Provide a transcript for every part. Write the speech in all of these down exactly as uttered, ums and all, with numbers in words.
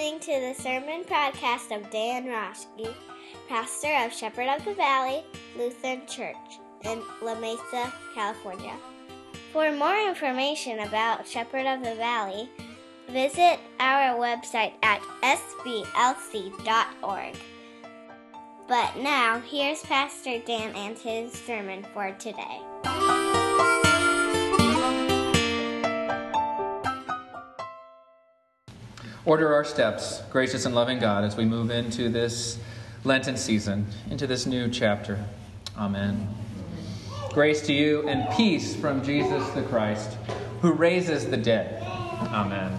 listening to the sermon podcast of Dan Roschke, pastor of Shepherd of the Valley Lutheran Church in La Mesa, California. For more information about Shepherd of the Valley, visit our website at s b l c dot org. But now, here's Pastor Dan and his sermon for today. Order our steps, gracious and loving God, as we move into this Lenten season, into this new chapter. Amen. Grace to you and peace from Jesus the Christ, who raises the dead. Amen.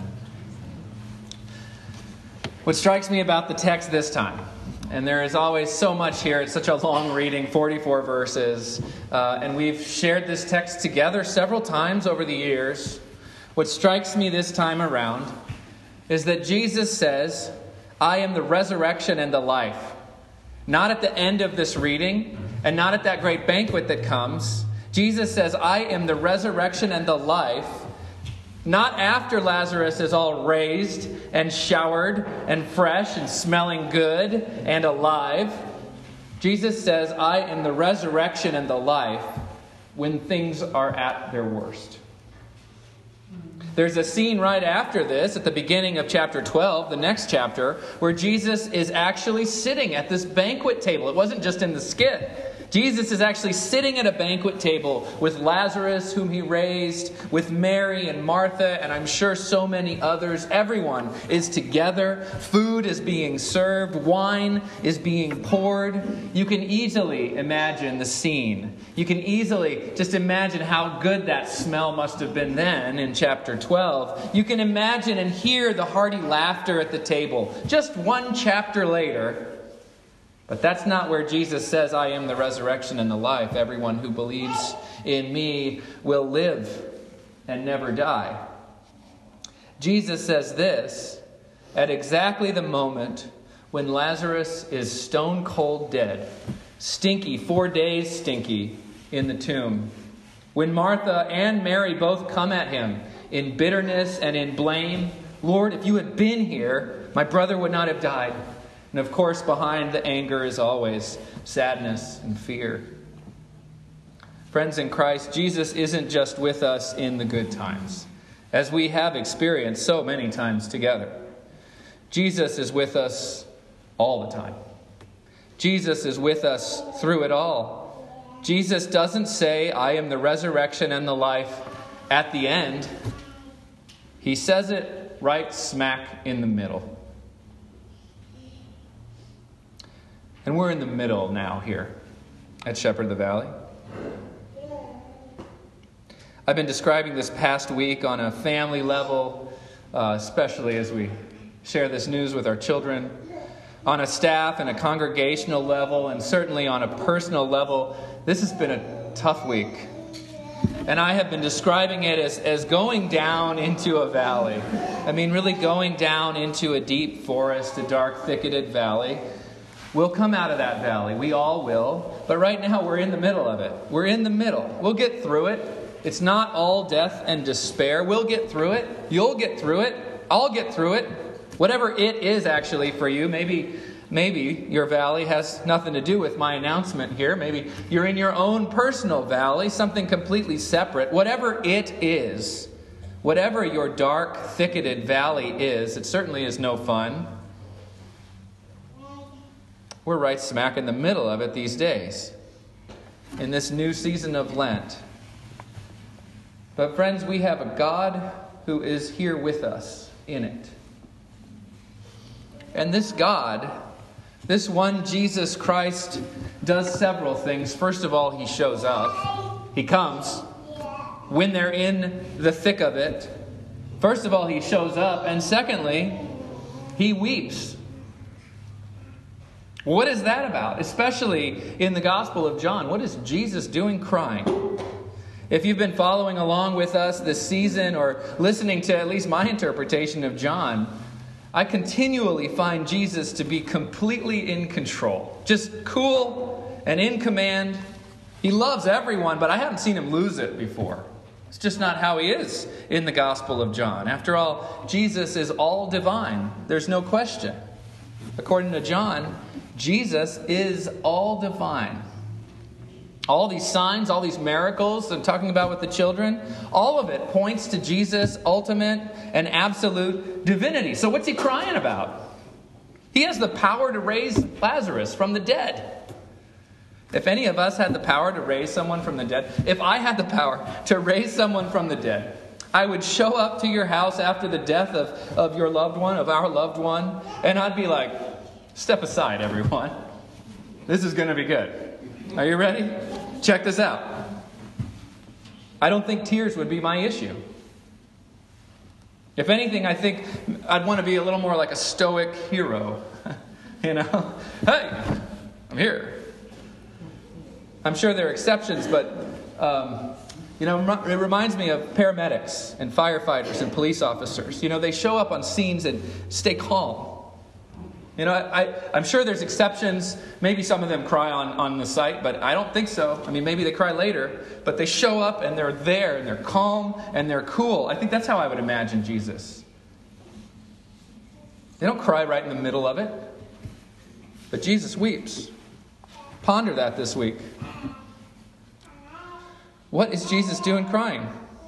What strikes me about the text this time, and there is always so much here, it's such a long reading, forty-four verses, uh, and we've shared this text together several times over the years. What strikes me this time around is that Jesus says, I am the resurrection and the life. Not at the end of this reading, and not at that great banquet that comes. Jesus says, I am the resurrection and the life, not after Lazarus is all raised and showered and fresh and smelling good and alive. Jesus says, I am the resurrection and the life when things are at their worst. There's a scene right after this, at the beginning of chapter twelve, the next chapter, where Jesus is actually sitting at this banquet table. It wasn't just in the skit. Jesus is actually sitting at a banquet table with Lazarus, whom he raised, with Mary and Martha, and I'm sure so many others. Everyone is together. Food is being served. Wine is being poured. You can easily imagine the scene. You can easily just imagine how good that smell must have been then in chapter twelve. You can imagine and hear the hearty laughter at the table just one chapter later. But that's not where Jesus says, I am the resurrection and the life. Everyone who believes in me will live and never die. Jesus says this at exactly the moment when Lazarus is stone cold dead, stinky, four days stinky in the tomb. When Martha and Mary both come at him in bitterness and in blame, Lord, if you had been here, my brother would not have died. And of course, behind the anger is always sadness and fear. Friends in Christ, Jesus isn't just with us in the good times, as we have experienced so many times together. Jesus is with us all the time. Jesus is with us through it all. Jesus doesn't say, I am the resurrection and the life at the end. He says it right smack in the middle. And we're in the middle now here at Shepherd of the Valley. I've been describing this past week on a family level, uh, especially as we share this news with our children, on a staff and a congregational level, and certainly on a personal level. This has been a tough week. And I have been describing it as, as going down into a valley. I mean, really going down into a deep forest, a dark, thicketed valley. We'll come out of that valley. We all will. But right now, we're in the middle of it. We're in the middle. We'll get through it. It's not all death and despair. We'll get through it. You'll get through it. I'll get through it. Whatever it is actually for you. Maybe, maybe your valley has nothing to do with my announcement here. Maybe you're in your own personal valley, something completely separate. Whatever it is, whatever your dark, thicketed valley is, it certainly is no fun. We're right smack in the middle of it these days, in this new season of Lent. But friends, we have a God who is here with us in it. And this God, this one Jesus Christ, does several things. First of all, he shows up. He comes when they're in the thick of it. First of all, he shows up. And secondly, he weeps. What is that about? Especially in the Gospel of John. What is Jesus doing crying? If you've been following along with us this season or listening to at least my interpretation of John, I continually find Jesus to be completely in control. Just cool and in command. He loves everyone, but I haven't seen him lose it before. It's just not how he is in the Gospel of John. After all, Jesus is all divine. There's no question. According to John, Jesus is all divine. All these signs, all these miracles I'm talking about with the children, all of it points to Jesus' ultimate and absolute divinity. So what's he crying about? He has the power to raise Lazarus from the dead. If any of us had the power to raise someone from the dead, if I had the power to raise someone from the dead, I would show up to your house after the death of, of your loved one, of our loved one, and I'd be like, step aside, everyone. This is going to be good. Are you ready? Check this out. I don't think tears would be my issue. If anything, I think I'd want to be a little more like a stoic hero. You know? Hey, I'm here. I'm sure there are exceptions, but um, you know, it reminds me of paramedics and firefighters and police officers. You know, they show up on scenes and stay calm. You know, I, I'm sure there's exceptions. Maybe some of them cry on, on the site, but I don't think so. I mean, maybe they cry later, but they show up and they're there and they're calm and they're cool. I think that's how I would imagine Jesus. They don't cry right in the middle of it, but Jesus weeps. Ponder that this week. What is Jesus doing crying?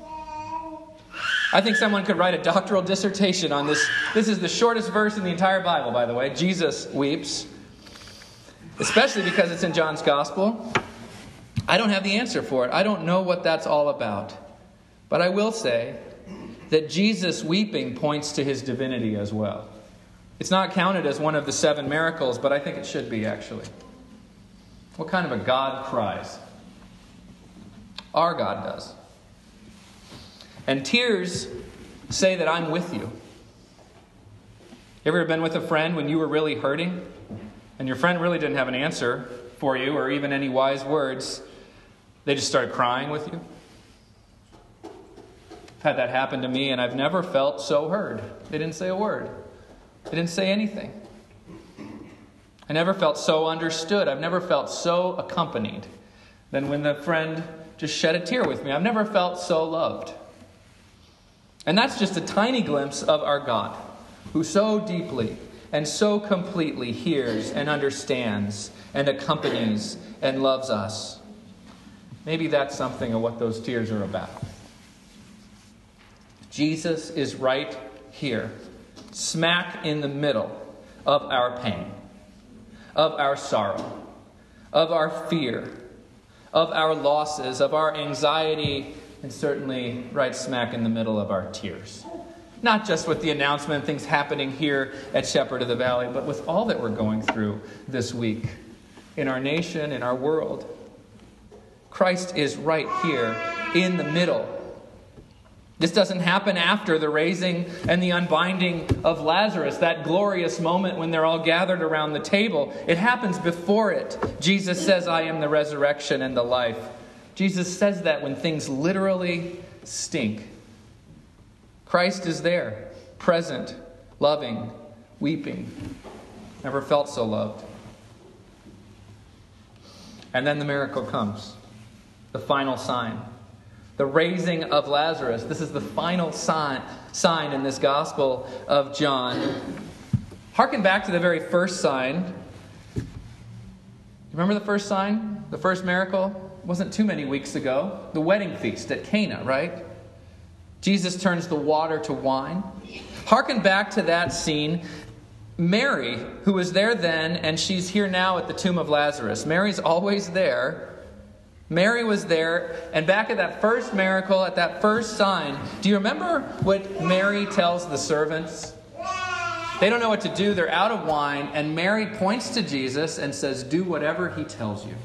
I think someone could write a doctoral dissertation on this. This is the shortest verse in the entire Bible, by the way. Jesus weeps. Especially because it's in John's Gospel. I don't have the answer for it. I don't know what that's all about. But I will say that Jesus weeping points to his divinity as well. It's not counted as one of the seven miracles, but I think it should be, actually. What kind of a God cries? Our God does. And tears say that I'm with you. You ever been with a friend when you were really hurting and your friend really didn't have an answer for you or even any wise words? They just started crying with you. I've had that happen to me and I've never felt so heard. They didn't say a word. They didn't say anything. I never felt so understood. I've never felt so accompanied than when the friend just shed a tear with me. I've never felt so loved. And that's just a tiny glimpse of our God, who so deeply and so completely hears and understands and accompanies and loves us. Maybe that's something of what those tears are about. Jesus is right here, smack in the middle of our pain, of our sorrow, of our fear, of our losses, of our anxiety, and certainly right smack in the middle of our tears. Not just with the announcement, things happening here at Shepherd of the Valley, but with all that we're going through this week in our nation, in our world. Christ is right here in the middle. This doesn't happen after the raising and the unbinding of Lazarus, that glorious moment when they're all gathered around the table. It happens before it. Jesus says, I am the resurrection and the life. Jesus says that when things literally stink. Christ is there, present, loving, weeping. Never felt so loved. And then the miracle comes. The final sign. The raising of Lazarus. This is the final sign, sign in this Gospel of John. Harken back to the very first sign. Remember the first sign? The first miracle? It wasn't too many weeks ago. The wedding feast at Cana, right? Jesus turns the water to wine. Harken back to that scene. Mary, who was there then, and she's here now at the tomb of Lazarus. Mary's always there. Mary was there, and back at that first miracle, at that first sign, do you remember what Mary tells the servants? They don't know what to do. They're out of wine, and Mary points to Jesus and says, do whatever he tells you.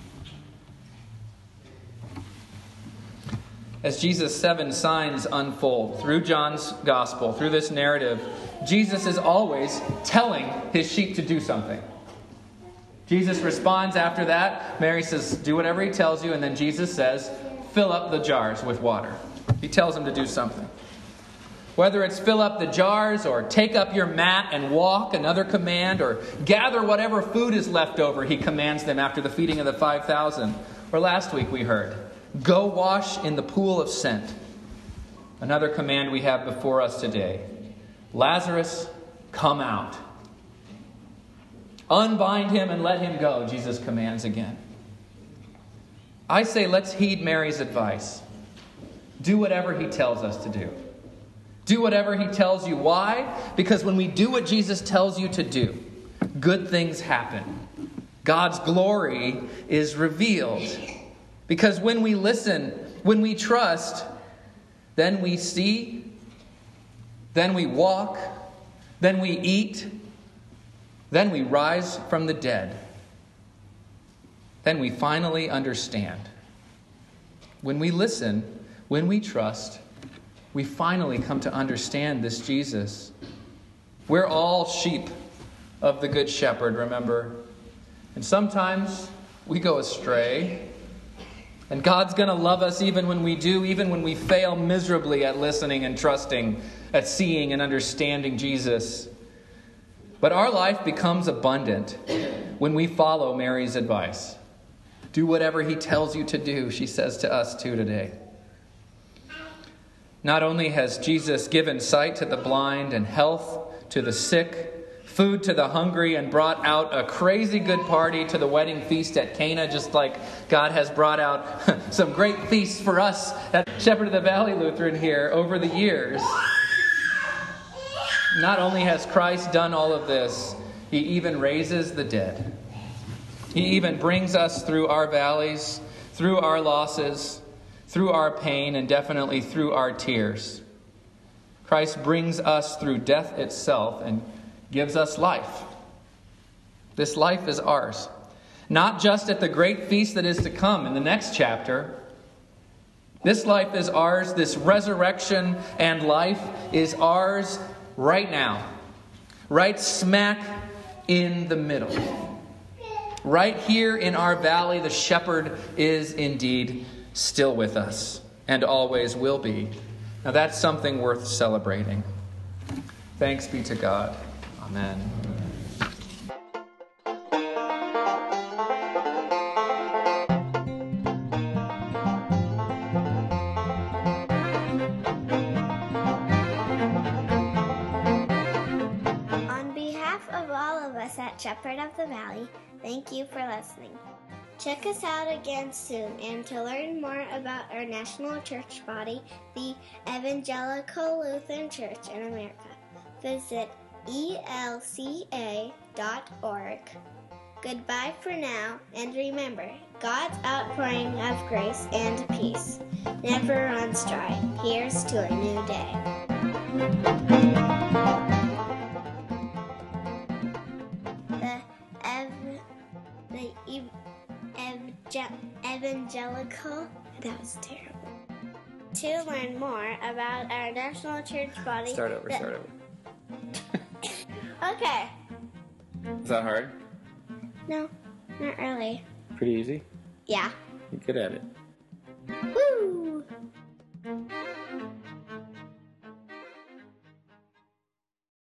As Jesus' seven signs unfold through John's gospel, through this narrative, Jesus is always telling his sheep to do something. Jesus responds after that. Mary says, do whatever he tells you. And then Jesus says, fill up the jars with water. He tells them to do something. Whether it's fill up the jars or take up your mat and walk, another command, or gather whatever food is left over, he commands them after the feeding of the five thousand. Or last week we heard, Go wash in the pool of scent. Another command we have before us today. Lazarus, come out. Unbind him and let him go, Jesus commands again. I say let's heed Mary's advice. Do whatever he tells us to do. Do whatever he tells you. Why? Because when we do what Jesus tells you to do, good things happen. God's glory is revealed. Because when we listen, when we trust, then we see, then we walk, then we eat, then we rise from the dead. Then we finally understand. When we listen, when we trust, we finally come to understand this Jesus. We're all sheep of the Good Shepherd, remember? And sometimes we go astray. And God's going to love us even when we do, even when we fail miserably at listening and trusting, at seeing and understanding Jesus. But our life becomes abundant when we follow Mary's advice. Do whatever he tells you to do, she says to us too today. Not only has Jesus given sight to the blind and health to the sick, food to the hungry, and brought out a crazy good party to the wedding feast at Cana, just like God has brought out some great feasts for us at Shepherd of the Valley Lutheran here over the years. Not only has Christ done all of this, he even raises the dead. He even brings us through our valleys, through our losses, through our pain, and definitely through our tears. Christ brings us through death itself and gives us life. This life is ours. Not just at the great feast that is to come in the next chapter. This life is ours. This resurrection and life is ours right now. Right smack in the middle. Right here in our valley, the shepherd is indeed still with us and always will be. Now that's something worth celebrating. Thanks be to God. Amen. On behalf of all of us at Shepherd of the Valley, thank you for listening. Check us out again soon, and to learn more about our national church body, the Evangelical Lutheran Church in America, visit E L C A dot org. Goodbye for now, and remember, God's outpouring of grace and peace never runs dry. Here's to a new day. The ev- the ev- ev- evangelical that was terrible. To learn more about our national church body, Start over, the- start over. Okay. Is that hard? No, not really. Pretty easy? Yeah. You're good at it. Woo!